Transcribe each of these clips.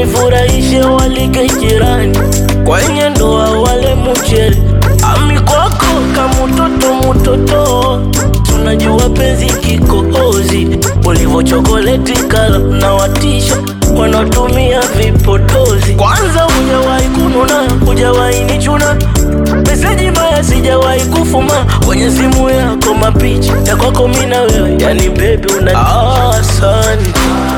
wanifurahishe walike jirani, kwenye ndoa wale mchele. Ami kwako kama mutoto, tunajua penzi kikohozi, ulivo chokoleti kala na watisha wanatumia vipotozi. Kwanza hujawahi kununa, hujawahi nichuna, meseji mbaya sijawahi kufuma, kwenye simu yako mapicha ya kwako mimi na wewe, yani baby una asante.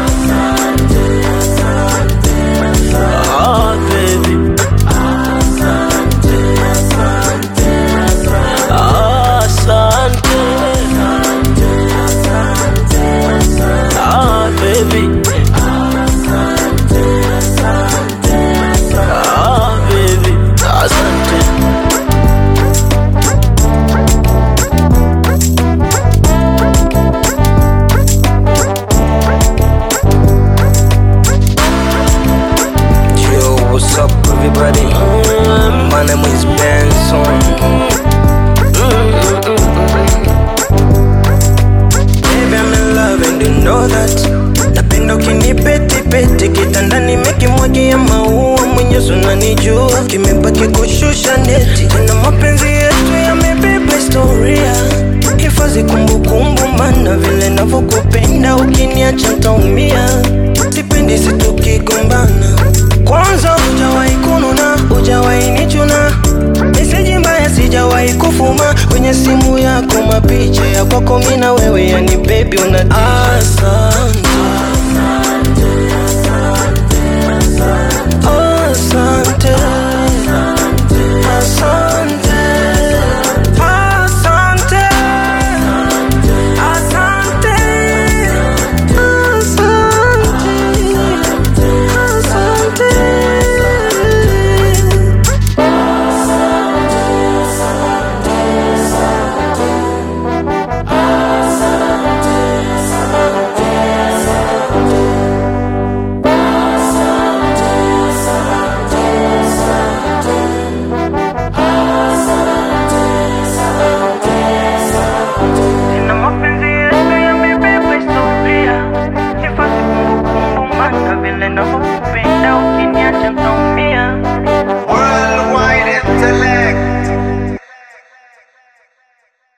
What's up, everybody? My name is Benson. Baby, I'm in love and you know that. Napenda ukinipeti kitandani mekimwagia maua, mwenyewe unanijua, kimebaki kushusha neti. Tena mapenzi yetu yamebeba historia, hifadhi kumbukumbu, maana vile navyokupenda ukiniacha nitaumia. Sipendi situkigombana. Kwanza hujawahi kununa, hujawahi nichuna, meseji mbaya sijawahi kufuma, kwenye simu yako mapicha ya kwako mimi na wewe, yani baby una asante.